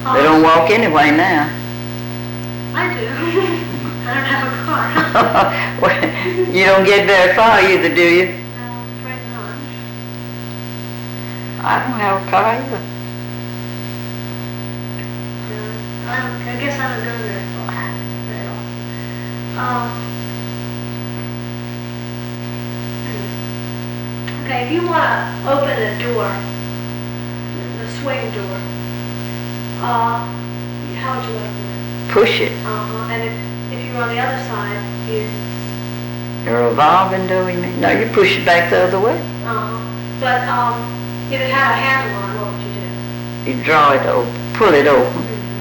They don't walk anyway now. I do. I don't have a car. Well, you don't get very far either, do you? No, afraid not. I don't have a car either. I guess I don't go very far very often. Okay, if you want to open a door, the swing door, how would you open it? Push it. And if you were on the other side, A revolving door, you mean? No, you push it back the other way. But if it had a handle on, what would you do? You draw it open, pull it open.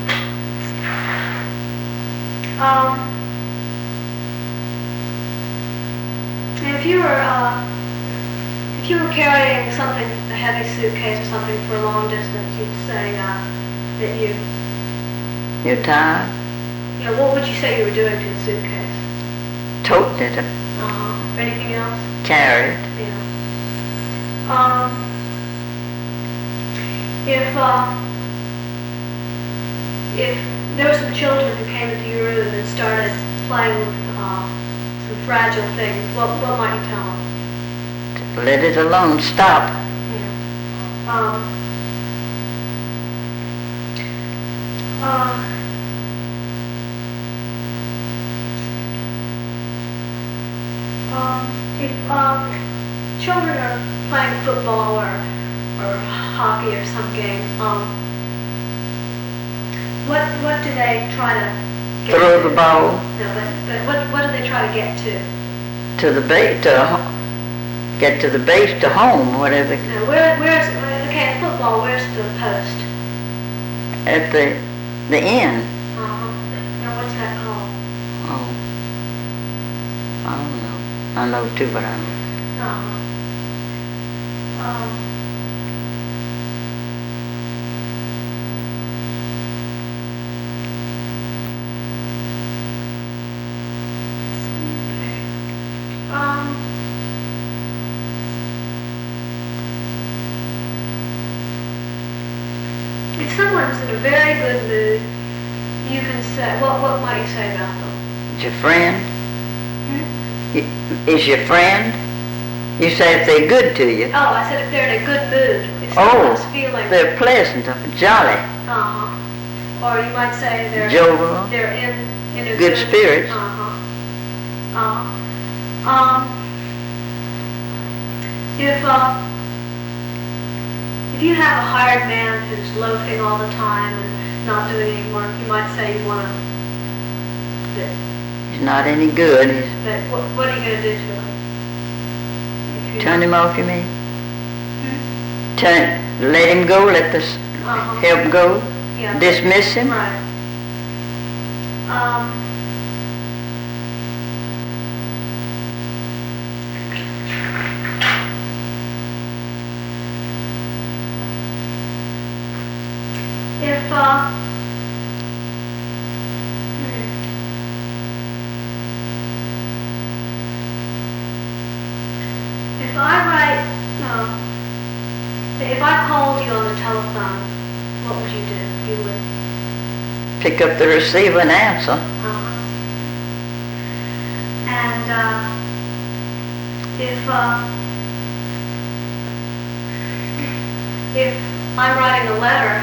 And if you were carrying something, a heavy suitcase or something for a long distance, you'd say that You're tired? what would you say you were doing to the suitcase? Toting it, Anything else? carry it. Yeah. If there were some children who came into your room and started playing with some fragile things, what might you tell them? Let it alone, stop. If children are playing football or hockey or some game, what do they try to get Throw to? the ball No, but what do they try to get to? to the base, get to the base, to home, whatever. No, okay, in football, where's the post? At the end. Now what's that called? Oh, I don't know. I know too, but I don't know. If someone's in a very good mood, you can say, what might you say about them? Is your friend? Is your friend? You say if they're good to you. Oh, I said if they're in a good mood. If someone's feeling... They're pleasant, jolly. Or you might say they're... Jovial. They're in a Good spirits. If you have a hired man who's loafing all the time and not doing any work, you might say you want to... He's not any good. But what are you going to do to him? Turn him off, you mean? Let him go, help him go? Yeah. Dismiss him? Right. If I called you on the telephone, what would you do? You would pick up the receiver and answer. And if I'm writing a letter,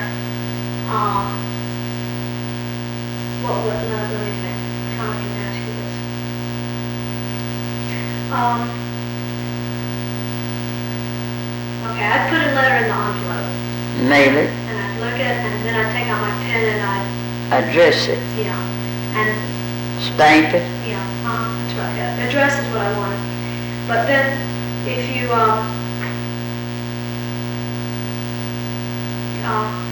let me think. How I can ask you this. Okay, I'd put a letter in the envelope. Mail it. And I'd look at it, and then I'd take out my pen and I'd... Address it. Yeah. And... Stamp it. Yeah, that's right. Yeah. Address is what I wanted. But then, if you...